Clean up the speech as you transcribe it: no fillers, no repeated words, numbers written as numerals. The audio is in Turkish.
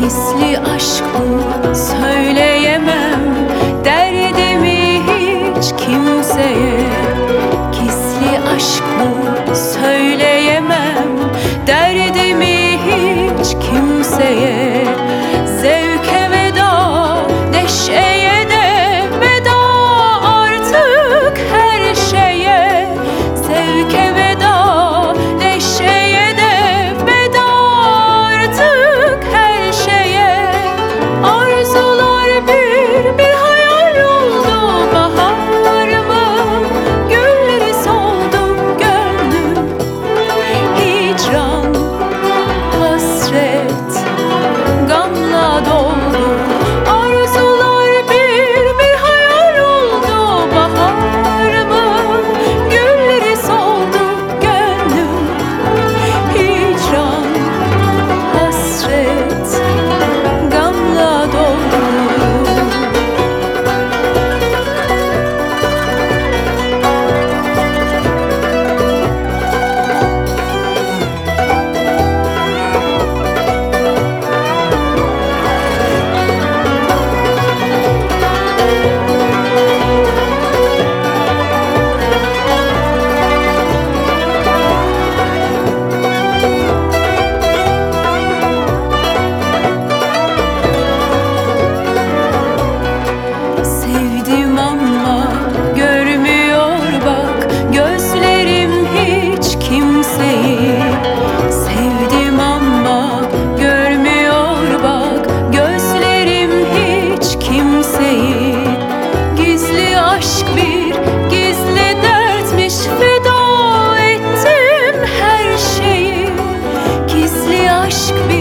Gizli aşk bu, söyleyemem derdimi hiç kimseye. Gizli aşk bu, söyleyemem derdimi hiç kimseye. Zevke veda, neşeye de veda artık her şeye. Zevke veda, neşeye de veda artık her şeye. Arzular bir hayal oldu baharımın. Gülleri soldu gönlüm, hicran, hasret, gamla doldu. Arzular bir hayal oldu baharımın. Gülleri soldu gönlüm, hicran, hasret, gamla doldu. Sevdim ama görmüyor bak gözlerim hiç kimseyi. Sevdim ama görmüyor bak gözlerim hiç kimseyi. Gizli aşk bir gizli dertmiş, feda ettim her şeyi. Gizli aşk bir